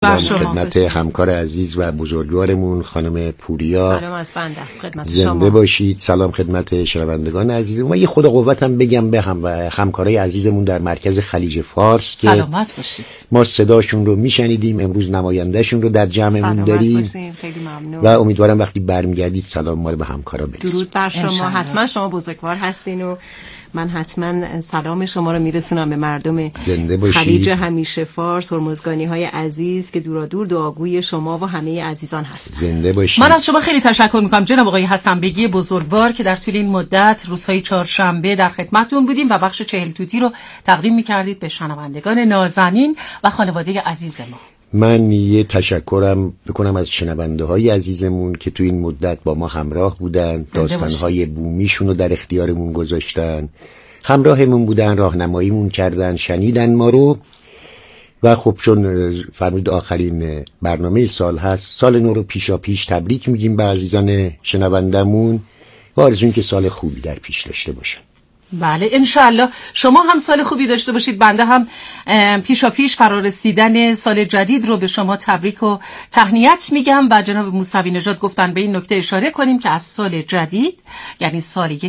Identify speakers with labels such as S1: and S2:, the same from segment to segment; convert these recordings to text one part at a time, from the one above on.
S1: سلام خدمت همکار عزیز و بزرگوارمون خانم پوریا.
S2: سلام از بنده است خدمت
S1: شما. زنده باشید. سلام خدمت شنوندگان عزیزمون و یه خدا قوتم بگم به همکارای عزیزمون در مرکز خلیج فارس که
S2: سلامت باشید.
S1: ما صداشون رو میشنیدیم، امروز نمایندهشون رو در جمعمون داریم.
S2: خیلی ممنون.
S1: و امیدوارم وقتی برمیگردید سلام ما رو به همکارا برسید.
S2: درود بر شما. حتما شما بزرگوار هستین و من حتما سلام شما رو میرسونم به مردم خلیج همیشه فارس، هرمزگانی‌های عزیز که دورادور دعاگوی شما و همه عزیزان هستند.
S1: زنده باشید.
S3: من از شما خیلی تشکر میکنم جناب آقای حسن بیگی بزرگوار که در طول این مدت روزهای چهارشنبه در خدمتتون بودیم و بخش 40 توتی رو تقدیم میکردید به شنوندگان نازنین و خانواده عزیز ما.
S1: من یه تشکرم بکنم از شنونده‌های عزیزمون که تو این مدت با ما همراه بودن، داستان‌های بومیشون رو در اختیارمون گذاشتن، همراهمون بودن، راهنماییمون کردن، شنیدن ما رو. و خب چون فرمود آخرین برنامه سال هست، سال نو رو پیشاپیش تبریک میگیم به عزیزان شنوندمون و آرزویم که سال خوبی در پیش داشته باشن.
S3: بله انشالله شما هم سال خوبی داشته باشید. بنده هم پیشاپیش فرارسیدن سال جدید رو به شما تبریک و تهنیت میگم و جناب موسوی نژاد گفتن به این نکته اشاره کنیم که از سال جدید یعنی سال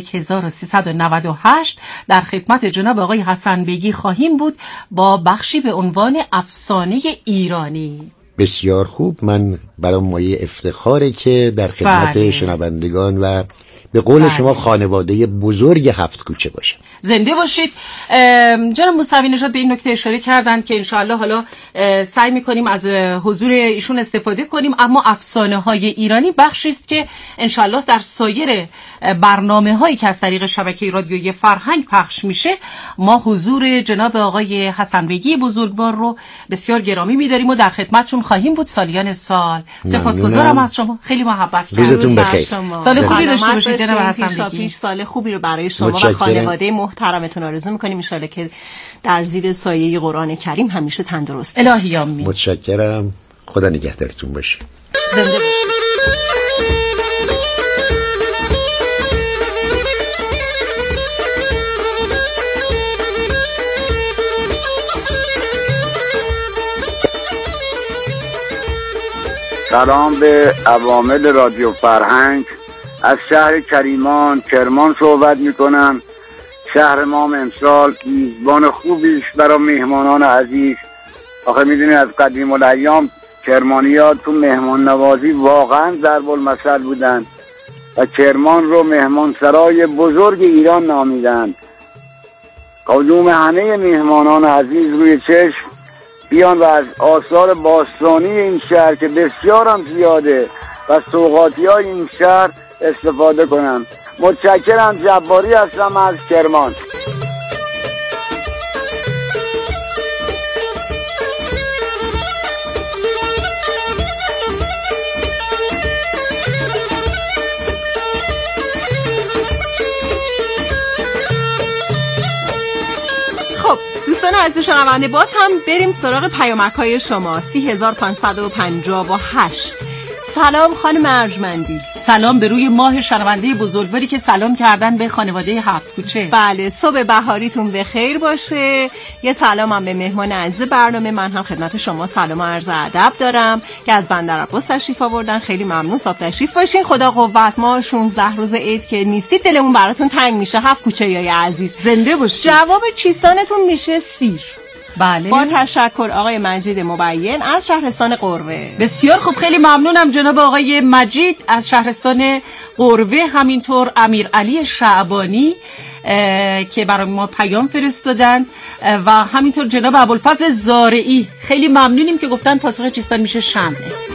S3: 1398 در خدمت جناب آقای حسن بیگی خواهیم بود با بخشی به عنوان افسانه ایرانی.
S1: بسیار خوب. من برام مایه افتخاره که در خدمت شنوندگان و به قول شما خانواده بزرگ هفت کوچه باشه.
S3: زنده باشید. جناب موسوی نژاد به این نکته اشاره کردن که انشاءالله حالا سعی میکنیم از حضور ایشون استفاده کنیم، اما افسانه های ایرانی بخشی است که انشاءالله در سایر برنامه هایی که از طریق شبکه رادیویی فرهنگ پخش میشه ما حضور جناب آقای حسن بیگی بزرگوار رو بسیار گرامی میداریم و در خدمتشون خواهیم بود سالیان سال. سپاسگزارم از شما، خیلی محبت کردید.
S1: روزتون بخیر.
S3: سال خوبی داشته باشید جناب حسن بیگی.
S2: سال خوبی رو برای شما و خانواده محترمتون آرزو می‌کنیم، ان شاءالله که در زیر سایه قرآن کریم همیشه تندرست باشید.
S3: الهی آمین.
S1: متشکرم. خدا نگهدارتون باشه.
S3: زنده باشید.
S4: سلام به عوامل رادیو فرهنگ. از شهر کرمان صحبت میکنم. شهر ما امسال میزبان خوبیش برای مهمانان عزیز. آخه میدونید از قدیم الایام کرمانی‌ها تو مهمان نوازی واقعا ضرب المثل بودن و کرمان رو مهمانسرای بزرگ ایران نامیدند. قدوم همه مهمانان عزیز روی چشم بیان و از آثار باستانی این شهر که بسیار هم زیاده و سوغاتی این شهر استفاده کنم. متشکرم. جباری هستم از کرمان.
S2: خب دوستان عزیز شنونده باز هم بریم سراغ پیامک‌های شما. 30558. سلام خانم ارجمندی.
S3: سلام به روی ماه شنونده بزرگواری که سلام کردن به خانواده هفت کوچه.
S2: بله صبح بهاریتون بخیر باشه. یه سلام هم به مهمان عزیز برنامه. من هم خدمت شما سلام و عرض ادب دارم که از بندر عباس تشریف آوردن. خیلی ممنون. صاحب تشریف باشین. خدا قوت. ما 16 روز عید که نیستید دلمون براتون تنگ میشه. هفت کوچه یای عزیز
S3: زنده باشید.
S2: جواب چیستانتون میشه سیر.
S3: بله.
S2: با تشکر آقای مجید مبین از شهرستان قروه.
S3: بسیار خوب، خیلی ممنونم جناب آقای مجید از شهرستان قروه. همینطور امیر علی شعبانی که برای ما پیام فرستادند و همینطور جناب ابوالفضل زارعی. خیلی ممنونیم که گفتن پاسخ چیستان میشه شمعه.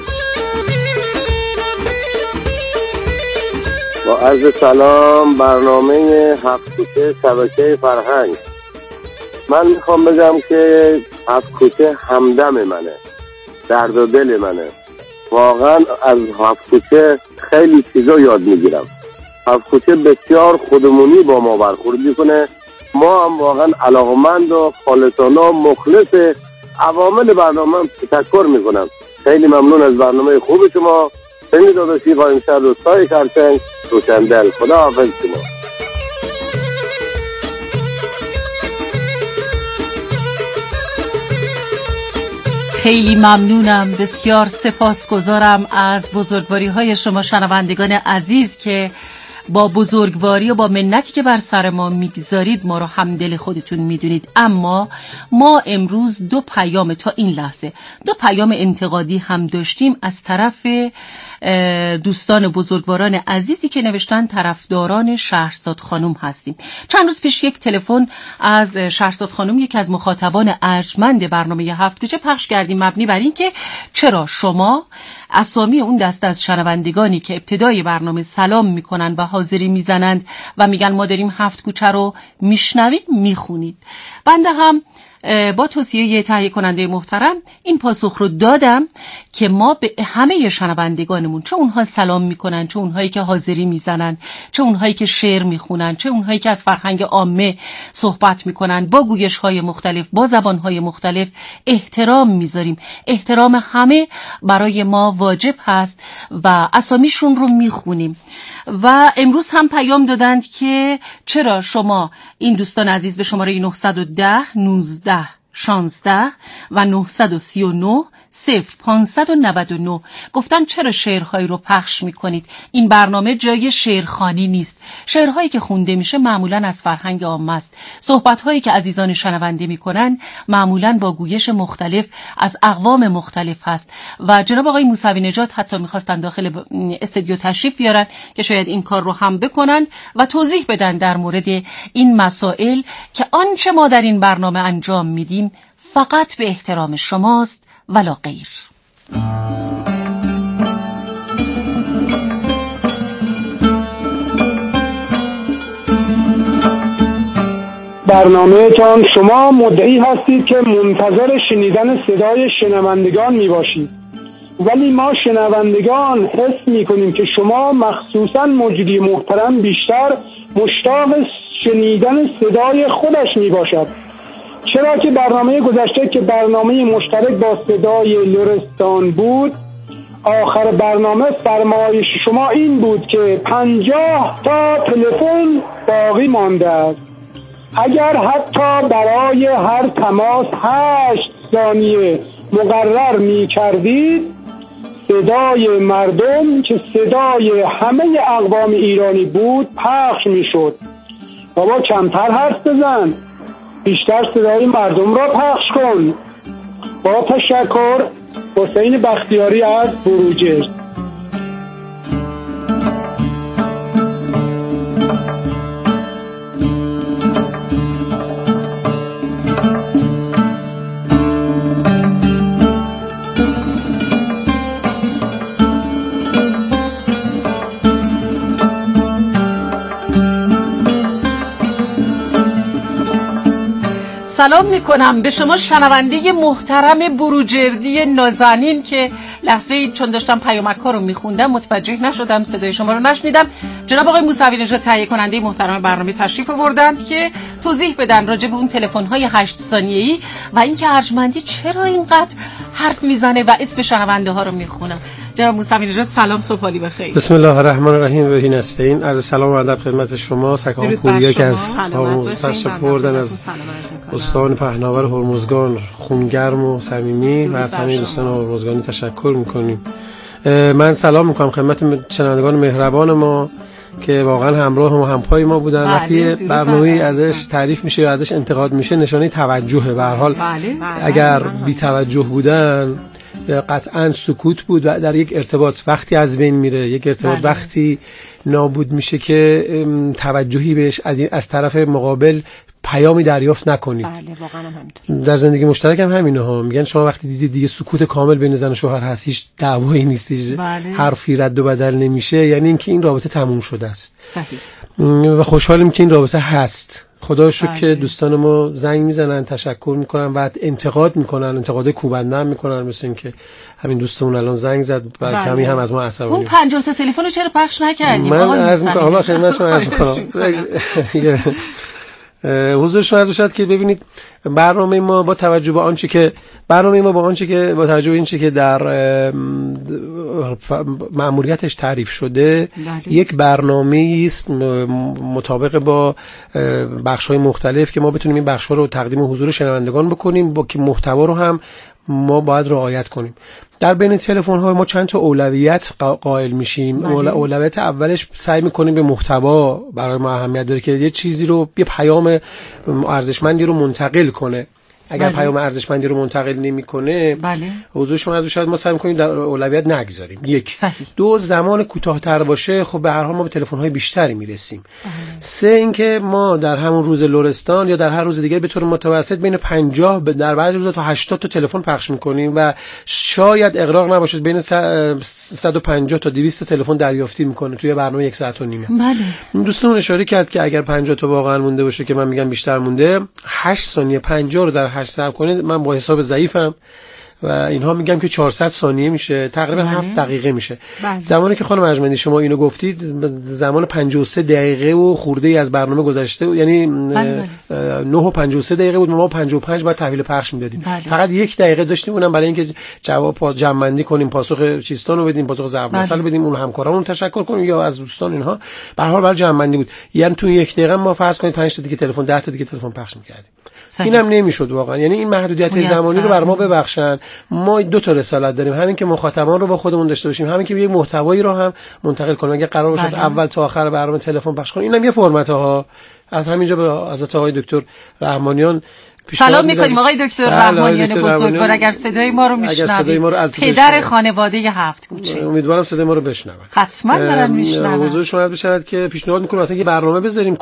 S5: با عرض سلام برنامه هفت کوچه شبکه فرهنگ. من میخوام بگم که هفت کوچه همدم منه، درد و دل منه. واقعا از هفت کوچه خیلی چیزا یاد میگیرم. هفت کوچه بسیار خودمونی با ما برخورد میکنه. ما هم واقعا علاقمند و خالصانه و مخلص عوامل برنامه هم تشکر میکنم. خیلی ممنون از برنامه خوب شما. خیلی داداشی قایم شهر روستای خرچنگ روشندل. خدا حافظ شما.
S3: خیلی ممنونم، بسیار سپاسگزارم از بزرگواری های شما شنوندگان عزیز که با بزرگواری و با منتی که بر سر ما میگذارید ما رو همدل خودتون میدونید. اما ما امروز دو پیام تا این لحظه، دو پیام انتقادی هم داشتیم از طرف دوستان بزرگواران عزیزی که نوشتن طرفداران شهرزاد خانم هستیم. چند روز پیش یک تلفن از شهرزاد خانم، یکی از مخاطبان ارجمند برنامه هفت کوچه پخش کردیم مبنی بر این که چرا شما اسامی اون دست از شنوندگانی که ابتدای برنامه سلام میکنن و حاضری میزنند و میگن ما داریم هفت کوچه رو میشنویم میخونید. بنده هم با توصیه تهیه کننده محترم این پاسخ رو دادم که ما به همه شنوندگانمون، چه اونها سلام میکنن، چه اونهایی که حاضری میزنن، چه اونهایی که شعر میخونن، چه اونهایی که از فرهنگ عامه صحبت میکنن، با گویش های مختلف، با زبان های مختلف احترام میذاریم. احترام همه برای ما واجب هست و اسامیشون رو میخونیم. و امروز هم پیام دادند که چرا شما این دوستان عزیز به شماره 910 19 16 و 939 0599 گفتن چرا شعرهایی رو پخش میکنید؟ این برنامه جای شعرخوانی نیست. شعرهایی که خونده میشه معمولاً از فرهنگ عامه است. صحبتهایی که عزیزان شنونده میکنن معمولاً با گویش مختلف از اقوام مختلف هست. و جناب آقای موسوی نژاد حتی میخواستن داخل استودیو تشریف بیارن که شاید این کار رو هم بکنن و توضیح بدن در مورد این مسائل که آنچه ما در این برنامه انجام میدیم فقط به احترام شماست ولا غیر.
S6: برنامه‌تان شما مدعی هستید که منتظر شنیدن صدای شنوندگان می باشید، ولی ما شنوندگان حس می کنیم که شما مخصوصاً مجری محترم بیشتر مشتاق شنیدن صدای خودش می باشد. چرا که برنامه گذشته که برنامه مشترک با صدای لرستان بود، آخر برنامه فرمایش شما این بود که 50 تا تلفن باقی مانده است. اگر حتی برای هر تماس 8 ثانیه مقرر می کردید، صدای مردم که صدای همه اقوام ایرانی بود پخش می شد. بابا کمتر حرف بزن، بیشتر صدای مردم را پخش کن. با تشکر، حسین بختیاری از بروجرد.
S3: سلام میکنم به شما شنونده محترم بروجردی نازنین که لحظه چون داشتم پیامک ها رو میخوندم متوجه نشدم، صدای شما رو نشنیدم. جناب آقای موسوی نژاد تهیه کننده محترم برنامه تشریف آوردند که توضیح بدن راجع به اون تلفن های 8 ثانیه‌ای و اینکه ارجمندی چرا اینقدر حرف میزنه و اسم شنونده ها رو میخونه. جناب موسوی نژاد سلام، صبح حالی بخیر.
S7: بسم الله الرحمن الرحیم. بهین استین. عرض سلام و ادب خدمت شما، سکان پوریا که از تشریف بردن از استان پهناور هرمزگان خونگرم و صمیمی و از همه دوستان هرمزگانی تشکر میکنیم. من سلام میکنم خدمت شنوندگان مهربان ما که واقعا همراه و همپای ما بودن. وقتی برنامه ازش تعریف میشه یا ازش انتقاد میشه نشانه توجهه. به هر حال اگر بی توجه بودن قطعا سکوت بود و در یک ارتباط وقتی از بین میره، یک ارتباط وقتی نابود میشه که توجهی بهش از طرف مقابل پیامی دریافت نکنید.
S3: بله واقعا همینطور.
S7: در زندگی مشترک هم همینه ها. میگن شما وقتی دیدید دیگه سکوت کامل بین زن و شوهر هست، هیچ دعوایی نیست، حرفی رد و بدل نمیشه، یعنی اینکه این رابطه تموم شده است.
S3: صحیح.
S7: و خوشحالیم که این رابطه هست. خدا شکر که دوستان ما زنگ میزنن، تشکر میکنن و انتقاد میکنن، انتقاد کوبنده هم میکنن، مثل این که همین دوستمون الان زنگ زد و کمی هم از ما عصبانی.
S3: اون 50 تا تلفن رو چرا پخش نکردیم؟
S7: من از حالا خدمت شما عرض میکنم حضورشون عرض شد که ببینید برنامه ما با توجه به آنچه که با توجه به اینچه که در مأموریتش تعریف شده یک برنامه است مطابق با بخش‌های مختلف که ما بتونیم این بخش‌ها رو تقدیم حضور شنوندگان بکنیم، با که محتوا رو هم ما باید رعایت کنیم. در بین تلفن‌های ما چند تا اولویت قائل میشیم. اولویت اولش سعی می‌کنیم به محتوا برای ما اهمیت داره که یه چیزی رو، یه پیام ارزشمندی رو منتقل کنه. اگر پیام ارزشمندی رو منتقل نمی‌کنه حضور شما از شاید ما سعی می‌کنیم در اولویت نگذاریم. یک.
S3: صحیح.
S7: دو، زمان کوتاه‌تر باشه، خب به هر حال ما به تلفن‌های بیشتری میرسیم. سه، اینکه ما در همون روز لرستان یا در هر روز دیگه به طور متوسط بین 50 در بعضی روزا تا 80 تا تلفن پخش می‌کنیم و شاید اغراق نباشه بین 150 تا 200 تلفن دریافتی می‌کنه توی برنامه 1 ساعت و نیمه.
S3: بله.
S7: دوستان اشاره کرد که اگر 50 تا واقعا مونده باشه که من میگم بیشتر مونده، 8 ثانیه 50 رو در 8 ضرب کنید، من با حساب ضعیفم و اینها میگم که 400 ثانیه میشه، تقریبا 7 دقیقه میشه. زمانی که خانم ارجمندی شما اینو گفتید زمان 53 دقیقه و خورده ای از برنامه گذشته، یعنی 9 و 53 دقیقه بود، ما 55 بعد تحویل پخش میدادیم. فقط 1 دقیقه داشتیم، اونم برای اینکه جواب جمع بندی کنیم، پاسخ چیستانو بدیم، پاسخ ضرب مثل بدیم، اون همکارامون تشکر کنیم یا از دوستان اینها. به هر حال برای جمع بندی بود. یعنی تو 1 دقیقه ما فرض کنید 5 تا دیگه تلفن، 10 تا دیگه تلفن پخش می‌کردیم. اینم نمیشد واقعا. یعنی این محدودیت زمانی رو بر ما ببخشن. ما 2 تا رسالت داریم، همین که مخاطبان رو با خودمون داشته باشیم، همین که یه محتوایی رو هم منتقل کنیم. اگه قرار باشه از اول تا آخر برنامه تلفن پخش کنیم، اینم یه فرمت ها. از همینجا به حضرت آقای دکتر رحمانیان
S3: سلام میکنیم. آقای دکتر رحمانیان بزرگوار اگر صدای ما رو میشنوید، پدر خانواده 7 کوچه،
S7: امیدوارم صدای ما رو بشنون.
S3: حتما دارن میشنون.
S7: حضور شما بشود که پیشنهاد میکنم مثلا یه برنامه بذاریم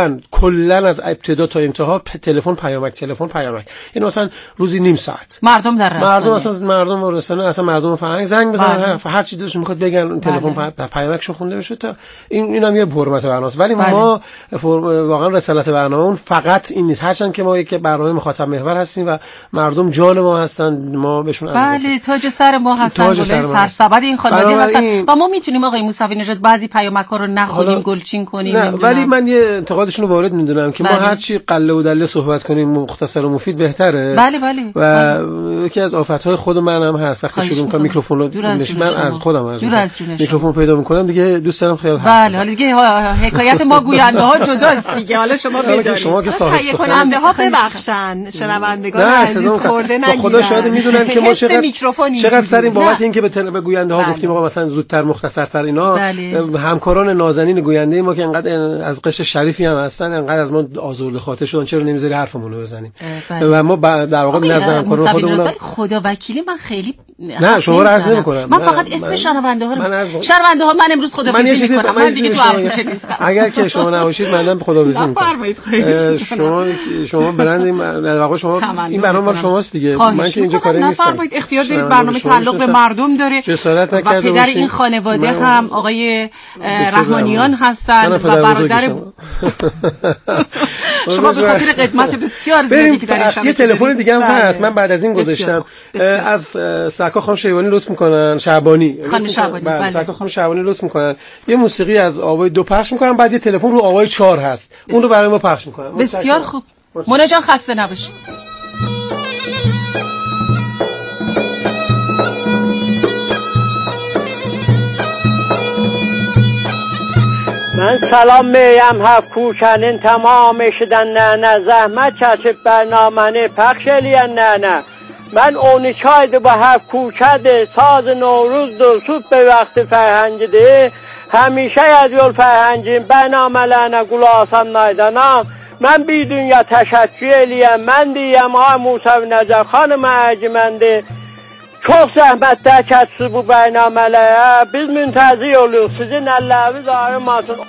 S7: کلا از ابتدا تا انتها تلفن پیامک. یعنی مثلا روزی نیم ساعت
S3: مردم در رسانه،
S7: مردم رسانه اصلا مردم فرهنگ زنگ بزنن، هر چی دلشون میخواد بگن، تلفن پیامکشون خونده بشه. تا اینم یه حرمت برنامه‌ست. ولی ما واقعا رسالت برنامه‌مون فقط این نیست، هرچند که ما یک برنامه مخاطب محور هستیم و مردم جان ما هستن، ما بهشون
S3: بله تاج سر ما هستن، گل سرسبد این خانواده هستن و ما میتونیم آقای موسوی نژاد بعضی پیامک‌ها رو نخونیم، گلچین کنیم.
S7: نه ولی من یه انتقادشون رو وارد میدونم که ما هر چی قله و دله صحبت کنیم مختصر و مفید بهتره.
S3: بله
S7: و یکی از آفت‌های خود منم هست وقتی شروع می‌کنم میکروفون رو من از خودم میکروفون پیدا می‌کنم دیگه دوست دارم خیال
S3: بله حالا دیگه حکایت ما گوینده‌ها جداست دیگه. حالا شما بدونید
S7: شما که صاحب
S2: کننده‌ها ببخشن شنوندگان عزیز خورده نگیرن.
S7: خدا شاید میدونن که ما چقدر سریم بابت اینکه به گوینده ها گفتیم آقا مثلا زودتر مختصرتر اینا. همکاران نازنین گوینده ما که انقدر از قش شریفی هم هستن، انقدر از ما آزرده خاطر شدن چرا نمیذاری حرفمون رو بزنیم. و ما در واقع نزد همکاران خودمون
S3: خدا وکیلی من خیلی
S7: نه شما رو عرض نمی‌کنم،
S3: من فقط اسم شنونده ها من امروز خداحافظی می‌کنم. من دیگه تو کوچه نیستم.
S7: اگر که شما نباشید منم خداحافظی می‌کنم. شما برند این واقعا شما این برنامه مال شماست دیگه. من که اینجا کاری نیستم.
S3: نفرمایید اختیار دارید، برنامه تعلق به مردم داره.
S7: جسارت نکرده
S3: و پدر این خانواده هم آقای رحمانیان هستند و برادر شما به خاطر خدمت بسیار زیادی که در
S7: این تلفن دیگه هم هست. من بعد از این گذاشتم از سرکار خانم شیبانی لطف میکنن، شعبانی
S3: خانم شعبانی،
S7: بله سرکار خانم شعبانی لطف میکنن یه موسیقی از آوای 2 پخش میکنن، بعد یه تلفن رو آوای 4 هست اون رو برای ما پخش میکنن.
S3: بسیار خوب. مونا جان خسته نباشید.
S8: من سلام میم هفت کوچنین تمام شدن نه زحمت چشت برنامه پخش لین نه من اونی چاید با هفت کوچده ساز نوروز درسوب به وقت فرهنگده همیشه از یول فرهنگیم برنامه لنه گلاسم نایدنم من بی دنیا تشکر لیم من دیم های موسوی نجات خانم ارجمندی çok zəhmətlər keçdi bu bəynamələrə. Biz müntəzir oluyoruz. Sizin əlləriniz ayrılmasın.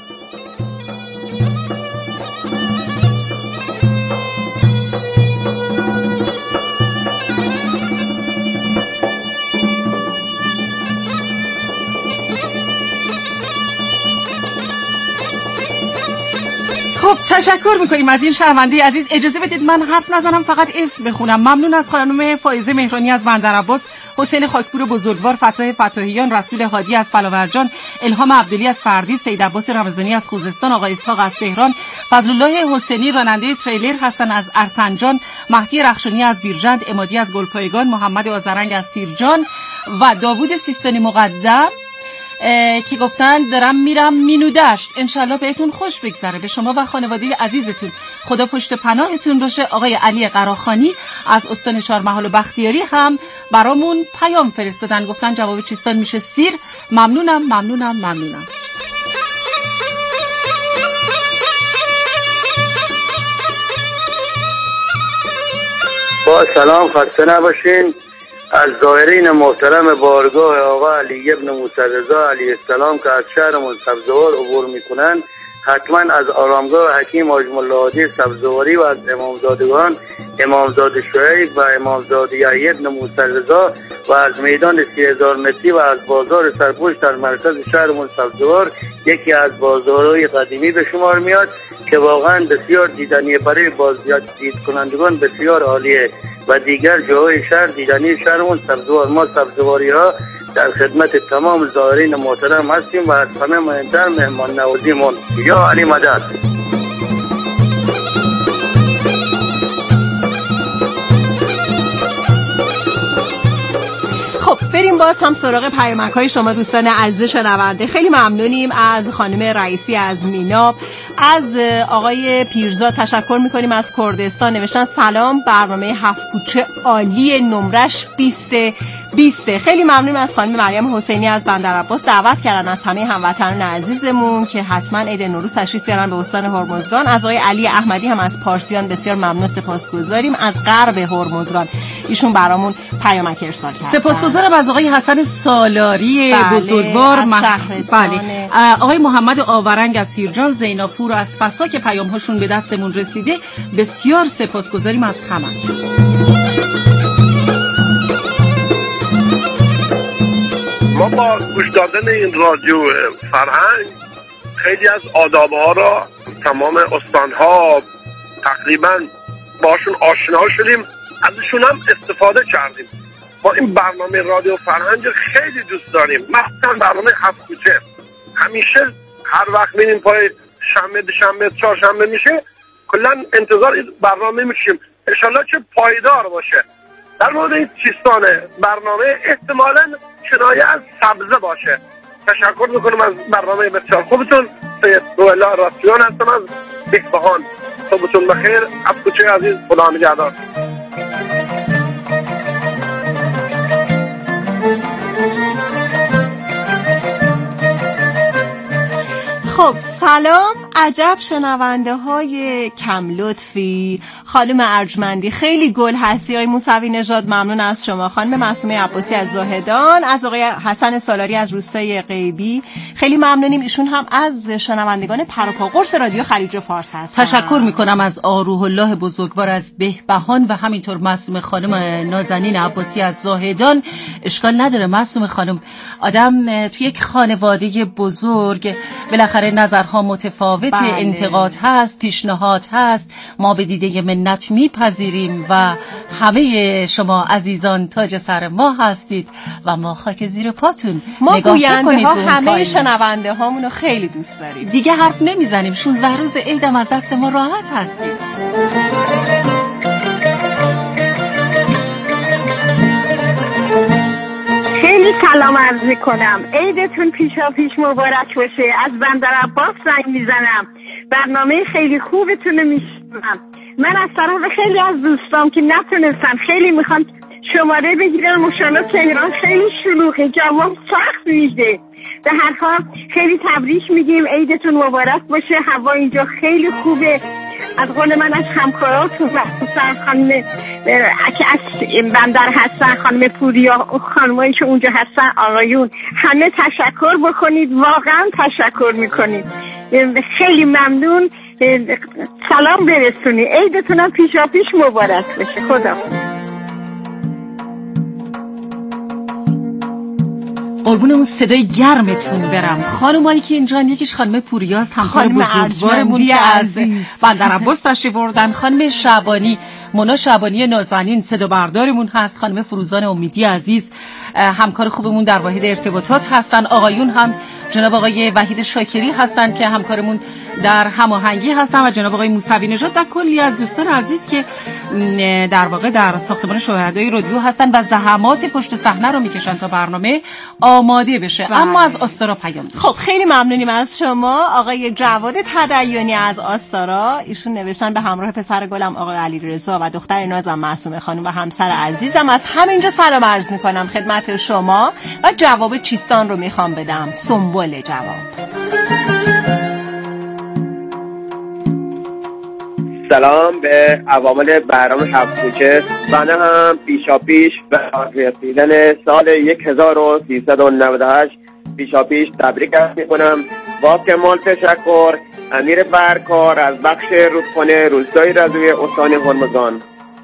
S3: خب تشکر میکنیم از این شنونده عزیز. اجازه بدید من حرف نزنم، فقط اسم بخونم. ممنون از خانم فائزه مهرانی از بندرعباس، حسین خاکپور بزرگوار، فتاح فتاحیان، رسول هادی از فلاورجان، الهام عبدلی از فردی، سید عباس رمضانی از خوزستان، آقا اسحاق از تهران، فضل الله حسینی راننده تریلر هستن از ارسنجان، مهدی رخشانی از بیرجند، امادی از گلپایگان، محمد آذرنگ از سیرجان و داوود سیستانی مقدم که گفتن دارم میرم مینودشت. انشالله بهتون خوش بگذره، به شما و خانواده عزیزتون خدا پشت پناهتون باشه. آقای علی قراخانی از استان چهارمحال و بختیاری هم برامون پیام فرستادن، گفتن جواب چیستان میشه سیر. ممنونم ممنونم ممنونم.
S4: با سلام، خسته نباشین. از زائرین محترم بارگاه آقا علی ابن موسی رضا علیه السلام که از شهرمون سبزوار عبور میکنن، حتما از آرامگاه حکیم حاج ملا هادی سبزواری و از امامزادگان امامزاده شعیب و امامزاده یحیی ابن موسی رضا و از میدان 30,000 متری و از بازار سرپشت در مرکز شهرمون سبزوار، یکی از بازارهای قدیمی به شمار میاد که واقعا بسیار دیدنیه، برای بازدید کنندگان بسیار عالیه و دیگر جاهای شهر دیدنی شهرمون سبزوار. ما سبزواری ها در خدمت تمام زائرین محترم هستیم و از همه مهمتر مهمان نوازیمون. یا علی مدد.
S2: خب بریم باز هم سراغ پیامک‌های شما دوستان عزیز شنونده. خیلی ممنونیم از خانم رئیسی از میناب، از آقای پیرزاد تشکر میکنیم از کردستان. نوشتن سلام، برنامه 7 کوچه عالی، نمرش 20. خیلی ممنونم از خانم مریم حسینی از بندرعباس، دعوت کردن از همه هموطنان عزیزمون که حتما عید نوروز تشریف بیارن به استان هرمزگان. از آقای علی احمدی هم از پارسیان بسیار ممنون، سپاسگزاریم. از غرب هرمزگان ایشون برامون پیامک ارسال کردن.
S3: سپاسگزارم از آقای حسن سالاری بزرگوار
S2: از شهرستان.
S3: آقای محمد آورنگ از سیرجان، زیناپور از فسا که پیام‌هاشون به دستمون رسیده. بسیار سپاسگزاریم از همه.
S9: ما با گوش دادن این رادیو فرهنگ خیلی از آداب‌ها را تمام استان‌ها تقریبا باشون آشنا شدیم، ازشون هم استفاده کردیم. با این برنامه رادیو فرهنگ خیلی دوست داریم، مثلا برنامه 7 کوچه. همیشه هر وقت میریم پای شنبه چهارشنبه میشه کلا انتظار برنامه میشیم، انشالله که پایدار باشه. در مورد این چیستان برنامه احتمالاً کنایه از سبزه باشه. تشکر میکنم از برنامه بسیار خوبتون. سید روح‌الله راسیان هستم از بهبهان. صبحتون بخیر. 7 کوچه عزیز، خدا نگهدار.
S2: خب سلام، عجب شنونده های کم لطفی. خانم ارجمندی خیلی گل هستی. آقای موسوی نژاد ممنون از شما. خانم معصومه عباسی از زاهدان، از آقای حسن سالاری از روستای غیبی خیلی ممنونیم. ایشون هم از شنوندگان پروپا قرص رادیو خلیج فارس هستن.
S3: تشکر میکنم از آروح الله بزرگوار از بهبهان و همینطور معصومه خانم نازنین عباسی از زاهدان. اشکال نداره معصومه خانم، آدم توی یک خانواده بزرگ بالاخره نظرها متفاوت، انتقاد هست، پیشنهاد هست، ما به دیده منت میپذیریم و همه شما عزیزان تاج سر ما هستید و ما خاک زیر پاتون.
S2: ما گوینده ها همه شنونده هامونو خیلی دوست داریم.
S3: دیگه حرف نمیزنیم، 16 روز عیدم از دست ما راحت هستید.
S10: خیلی سلام عرض میکنم، عیدتون پیشا پیش مبارک باشه. از بندرعباس زنگ میزنم، برنامه خیلی خوبتون رو میشنوم. من از طرف خیلی از دوستام که نتونستن خیلی میخوان شماره بگیرن، مشالا تهران خیلی شلوغه، جواب سخت میده. به هر حال خیلی تبریک میگیم، عیدتون مبارک باشه. هوا اینجا خیلی خوبه. از قول من از همکاراتون مخصوصا خانم که از بندر هستن، خانم پوریا، خانمایی که اونجا هستن، آقایون، همه تشکر بکنید، واقعا تشکر میکنید. خیلی ممنون. سلام برسونی، عیدتونم پیشا پیش مبارک باشه. خدا
S3: قربون اون صدای گرمتون برم. خانمایی که اینجا یکیش خانم پوریاست، همکار بزرگوارمون که از بندرعباس تشریف بردن، خانم شعبانی مونا شعبانی نازنین صدا بردارمون هست، خانم فروزان امیدی عزیز همکار خوبمون در واحد ارتباطات هستن، آقایون هم جناب آقای وحید شاکری هستن که همکارمون در هماهنگی هستن و جناب آقای موسوی نژاد و کلی از دوستان عزیز که در واقع در ساختمان شهدای رادیو هستن و زحمات پشت صحنه رو میکشن تا برنامه آماده بشه. اما از آستارا پیام.
S2: خب خیلی ممنونیم از شما آقای جواد تدیانی از آستارا. ایشون نوشتن به همراه پسر گلم آقای علیرضا و دختر نازم معصومه خانم و همسر عزیزم از همینجا سلام عرض میکنم خدمت شما و جواب چیستان رو میخوام بدم. سنبل جواب.
S11: سلام به عوامل برنامه هفت کوچه. من هم پیشاپیش به رسیدن سال 1398 پیشاپیش تبریک میکنم. با کمال تشکر. امیر برکار از بخش رودخانه روستای رضوی استان هرمزگان.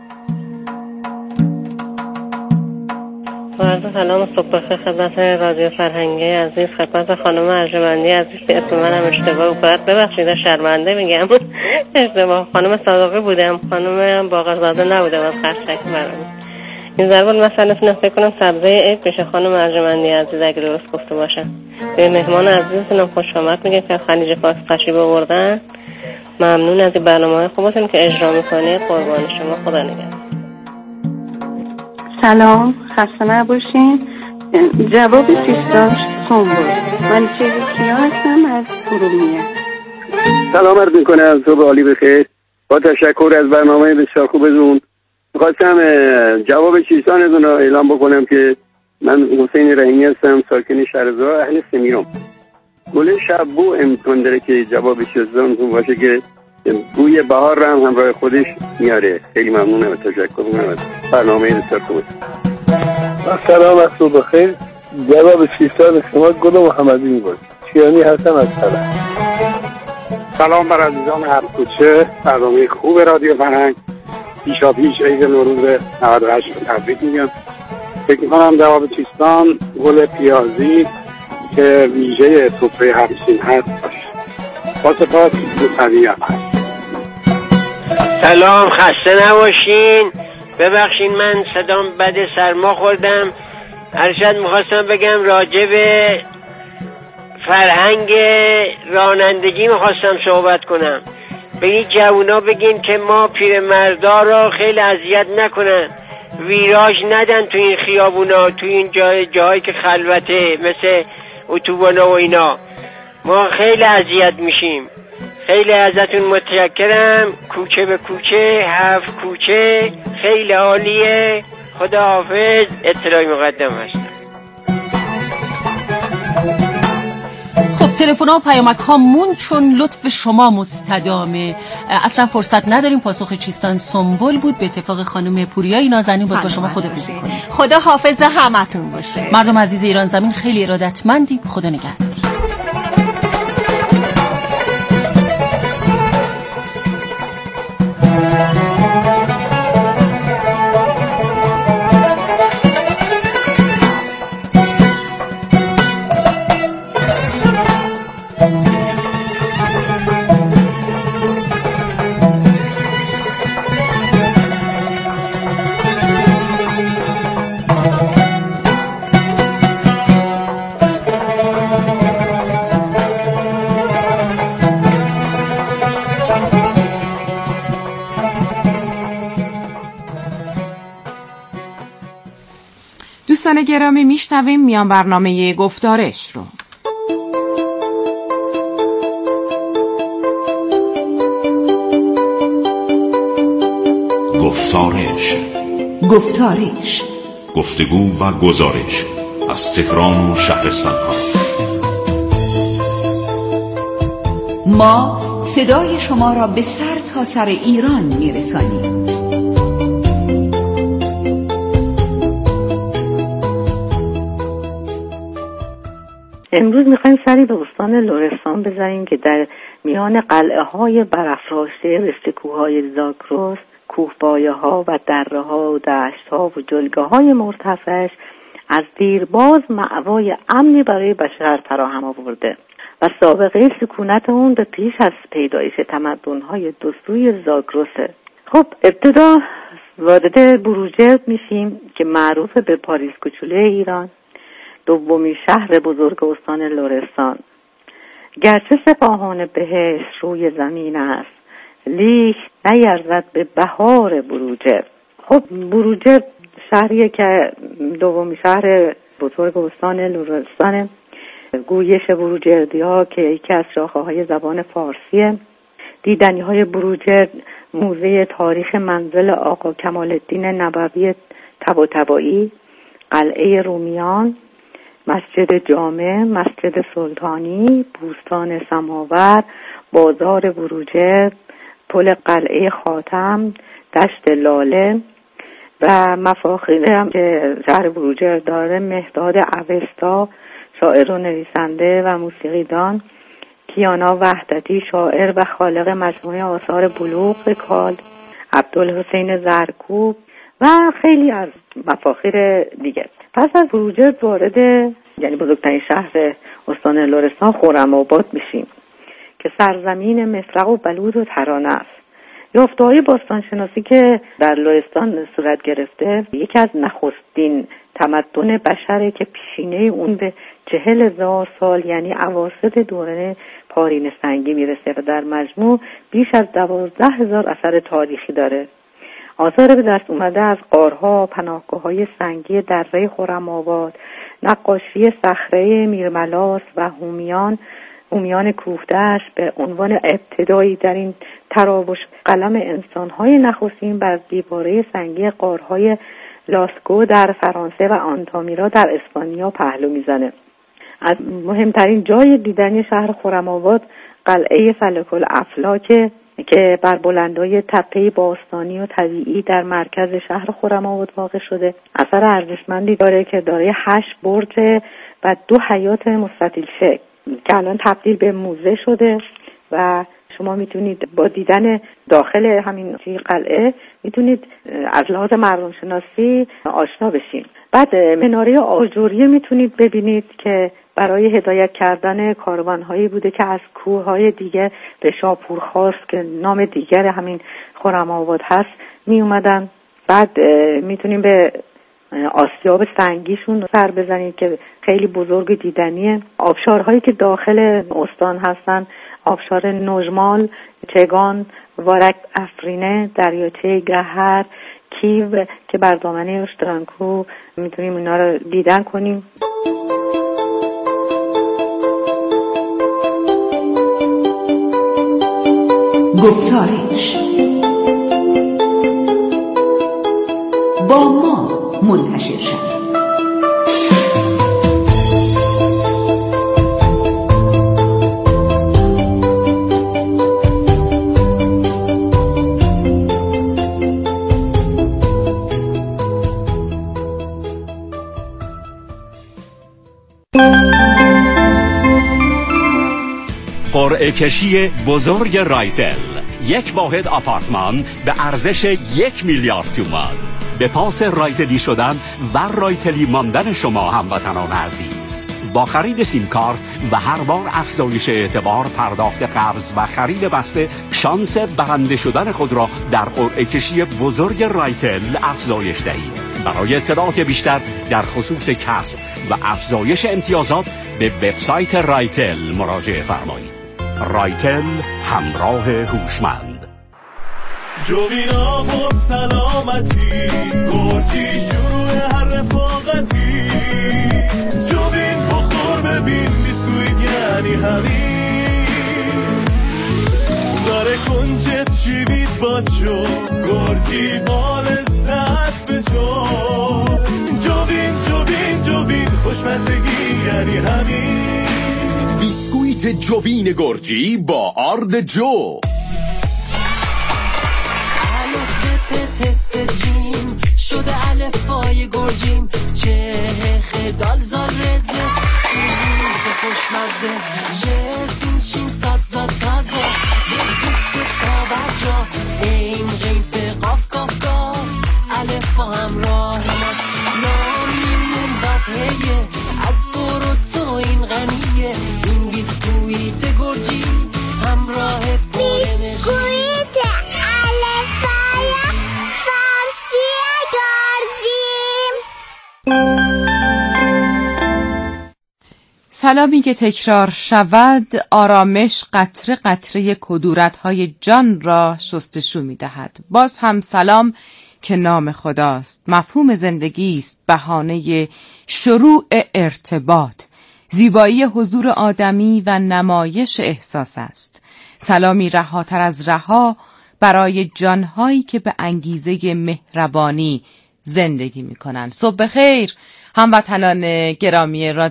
S12: با سلام و صبح بخیر خدمت رادیو فرهنگی عزیز، خدمت خانم ارجمندی عزیز که اسم منم اشتباه بود، ببخشید شرمنده میگم اشتباه، خانم صادقی بودم، خانم باقرزاده نبودم از خرچک برام. این ضربان مسئله فکر کنم سبزه عید بشه خانم ارجمندی عزیز اگه درست گفته باشم. به مهمان عزیزتونم خوش آمد میگم که خلیج فارس تشریف آوردن. ممنون از این برنامه‌های خوبتون که اجرا میکنید. قربان شما، خدا نگهدار.
S13: سلام، خسته نباشین. جواب چیستان سنبول. من کیا هستم از ارومیه.
S4: سلام عرض میکنم، صبح عالی بخیر. با تشکر از برنامه بسیار خوبتون میخواستم جواب چیستانتون رو اعلام بکنم که من حسین رحیمی هستم، ساکن شهرزا، اهل سمیرم. گل شب بو امکان داره که جواب چیستانتون باشه که بوی بهار رو هم همراه خودش میاره. خیلی ممنونم و تشکر میکنم از برنامه بسیار خوبتون.
S5: سلام از صبح بخیر. جواب چیستان شما گل محمدی میباشه. چیانی هستم از سلام.
S6: سلام بر عزیزان هر کوچه. برنامه خوب رادیو فرهنگ. پیشاپیش عید نوروز 98 تبریک میگم. فکر میکنم جواب چیستان گل پیازی که ویژه سفره همسین هست باشه. با سپاس موسوی هم هست.
S8: سلام، خسته نباشین. ببخشین من صدام بد، سرما خوردم. ارشد میخواستم بگم راجع به فرهنگ رانندگی میخواستم صحبت کنم. به این جوونا بگین که ما پیرمردا رو خیلی اذیت نکنن، ویراژ ندن تو این خیابونا، تو این جاهایی که خلوته مثل اتوبانا و اینا. ما خیلی اذیت میشیم. خیلی ازتون متشکرم. کوچه به کوچه، 7 کوچه، خیلی عالیه. خداحافظ. اطلاعی مقدم هستم.
S3: خب تلفن ها و پیامک ها مون چون لطف شما مستدامه. اصلا فرصت نداریم. پاسخ چیستان سنبول بود. به اتفاق خانم پوریای نازنین بود. با شما خداحافظی کنیم.
S2: خدا حافظ همتون باشه.
S3: مردم عزیز ایران زمین خیلی ارادتمندیم. خدا نگهدار.
S14: دوستان گرامی میشنویم میان برنامه گفتارش رو.
S15: گفتارش گفتگو و گزارش از تهران و شهرستان ها. ما صدای شما را به سر تا سر ایران میرسانیم.
S12: امروز میخوایم سری به استان لرستان بزنیم که در میان قلعه های برافراشته مثل کوههای زاگرس، کوهپایه ها و دره ها و دشت ها و جلگه های مرتفعش از دیرباز مأوای امنی برای بشر فراهم آورده و سابقه سکونت اون به پیش از پیدایش تمدن های دو سوی زاگرسه.
S16: خب ابتدا وارد بروجرد میشیم که معروف به پاریس کوچولوی ایران، دومین شهر بزرگ استان لرستان. گرچه سپاهان بهشت روی زمین است، لیک نیرزد به بهار بروجرد. خب بروجرد شهریه که دومین شهر بزرگ استان لرستان. گویش بروجردی ها که یکی از شاخه‌های زبان فارسیه. دیدنی های بروجرد موزه تاریخ منزل آقا کمال الدین نبوی طباطبایی، قلعه رومیان، مسجد جامع، مسجد سلطانی، بوستان سماور، بازار بروجرد، پل قلعه خاتم، دشت لاله و مفاخری هم که شهر بروجرد داره: مهداد اوستا، شاعر و نویسنده و موسیقیدان، کیانا وحدتی، شاعر و خالق مجموعه آثار بلوغ کال، عبدالحسین زرکوب و خیلی از مفاخر دیگه. پس از بروجرد وارد یعنی بزرگترین شهر استان لرستان خرم‌آباد میشیم که سرزمین مفرق و بلود و ترانه است. یافته‌های باستانشناسی که در لرستان صورت گرفته یکی از نخستین تمدن بشره که پیشینه اون به 40,000 سال یعنی اواسط دوره پارین سنگی میرسه و در مجموع بیش از 12,000 اثر تاریخی داره. آثار به دست اومده از غارها، پناهگاه‌های سنگی دره خرم‌آباد، نقاشی صخره میرملاس و هومیان کوهدشت به عنوان ابتدایی در این تراوش قلم انسان‌های نخستین بر دیواره سنگی غارهای لاسکو در فرانسه و آنتامیرا در اسپانیا پهلو میزنه. از مهمترین جای دیدنی شهر خرم‌آباد قلعه فلک الافلاک که بر بلندای تپه باستانی و طبیعی در مرکز شهر خرم‌آباد واقع شده. اثر ارزشمندی داره که دارای 8 برج و 2 حیاط مستطیل شکل که الان تبدیل به موزه شده و شما میتونید با دیدن داخل همین قلعه میتونید از لحاظ مردم شناسی آشنا بشین. بعد مناره آجوریه میتونید ببینید که برای هدایت کردن کاروان‌هایی بوده که از کوه‌های دیگه به شاپور خواست که نام دیگر همین خرم‌آباد هست می اومدن. بعد میتونیم به آسیاب سنگیشون سر بزنید که خیلی بزرگ دیدنیه. آبشارهایی که داخل استان هستن: آبشار نجمال، چگان، وارک افرینه، دریاچه گهر، کیو که بر دامنه اشترانکو میتونیم اینا رو دیدن کنیم.
S15: گفتارش با ما منتشر شد.
S17: قرعه کشی بزرگ رایتل، یک واحد آپارتمان به ارزش 1 میلیارد تومان. به پاس رایتلی شدن و رایتلی ماندن شما هموطنان عزیز. با خرید سیم کارت و هر بار افزایش اعتبار، پرداخت قبض و خرید بسته، شانس برنده شدن خود را در قرعه کشی بزرگ رایتل افزایش دهید. برای اطلاعات بیشتر در خصوص کسب و افزایش امتیازات به وبسایت رایتل مراجعه فرمایید. رایتل، همراه هوشمند.
S18: جوینا بود سلامتی، گرجی شروع هر رفاقتی. جوین بخور ببین بیسکویت یعنی همین. داره کنجت شیوید با جو، گرجی بال زد به جو. جوین خوشمزگی یعنی همین.
S19: بیسکویت جوین گرجی با آرد جو.
S20: جیم شده الفبای گرجیم، چه خدال زار رزه خوشمزه، جسین شین ساد زاد تازه، یک پاور جا این غیف قاف قاف قاف، الف با همراه ماست نامیمون وقیه، از فروتو این غنیه، این بیسکویت گرجی همراه پولنشی. بیسکویت الفبای
S14: سلامی که تکرار شود آرامش قطره قطره کدورت‌های جان را شستشو می‌دهد. باز هم سلام که نام خداست، مفهوم زندگی است، بهانه شروع ارتباط، زیبایی حضور آدمی و نمایش احساس است. سلامی رهاتر از رها برای جانهایی که به انگیزه مهربانی زندگی می‌کنند. صبح بخیر هموطنان گرامی رادیو